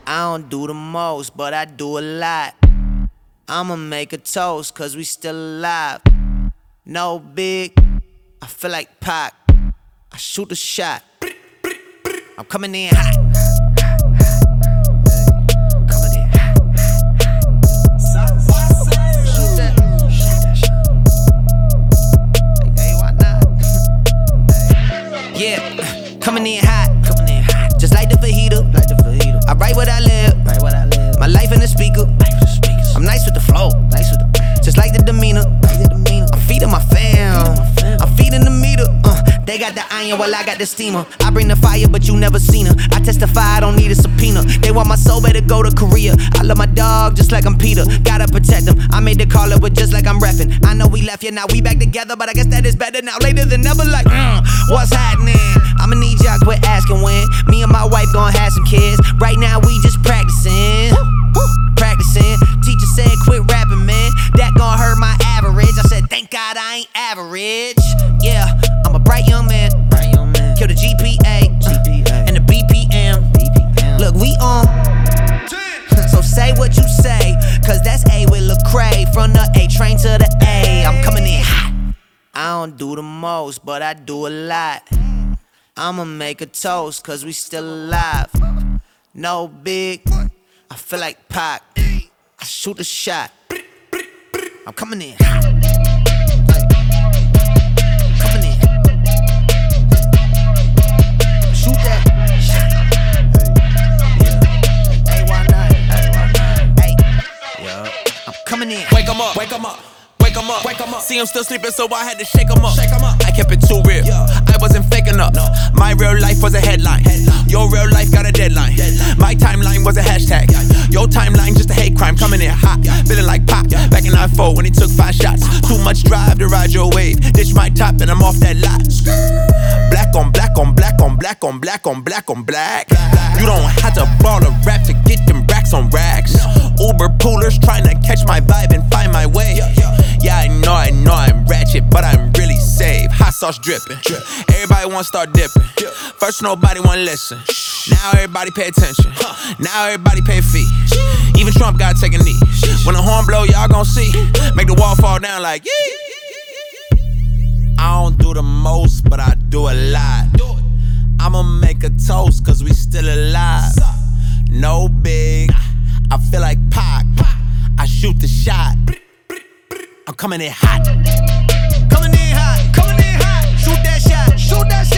I don't do the most, but I do a lot. I'ma make a toast, cause we still alive. No big, I feel like Pac. I shoot a shot. I'm coming in hot. Yeah, coming in hot, just like the fajita. I write what I live, my life in the speaker. I'm nice with the flow, just like the demeanor. I'm feeding my fam, I'm feeding the meter. They got the iron while I got the steamer. I bring the fire, but you never seen her. I testify, I don't need a subpoena. They want my soul, better go to Korea. I love my dog just like I'm Peter. Gotta protect him. I made the call up with just like I'm reffing. I know we left, yeah, now we back together, but I guess that is better now. Later than never, like, what's happening? I'ma need y'all quit asking when. Me and my wife gon' have some kids. Right now we just practicing. Teacher said quit rapping, man. That gon' hurt my average. I said thank God I ain't average. Yeah, I'm a bright young man. Kill the GPA and the BPM. Look, we on. So say what you say, cause that's A with Lecrae. From the A train to the A, I'm coming in hot. I don't do the most, but I do a lot. I'ma make a toast, cause we still alive. No big, I feel like Pac. I shoot a shot. I'm coming in hot. Coming in. Shoot that shot. Hey, why not? Hey, I'm coming in. Wake 'em up. Wake 'em up. Wake 'em up. Wake 'em up. See him still sleeping, so I had to shake 'em up. I kept it too real. I wasn't faking up. My real life was a headline. Your real life got a deadline. My timeline was a hashtag. Your timeline just a hate crime. Coming in hot, feeling like Pop. Back in 9-4 when he took 5 shots. Too much drive to ride your wave. Ditch my top and I'm off that lot. Black on black on black on black on black on black on black. You don't have to ball a rap to get them racks on racks. Uber poolers trying to catch my vibe and find my way. Yeah, I know I'm ratchet, but I'm really safe. Hot sauce dripping. Everybody wanna start dipping. First nobody wanna listen. Now everybody pay attention. Now everybody pay a fee. Even Trump gotta take a knee. When the horn blow, y'all gon' see. Make the wall fall down like yee. I don't do the most, but I do a lot. I'ma make a toast, cause we still alive. No big, I feel like Pac. I shoot the shot. I'm coming in hot. Coming in hot, coming in hot. Shoot that shot, shoot that shot.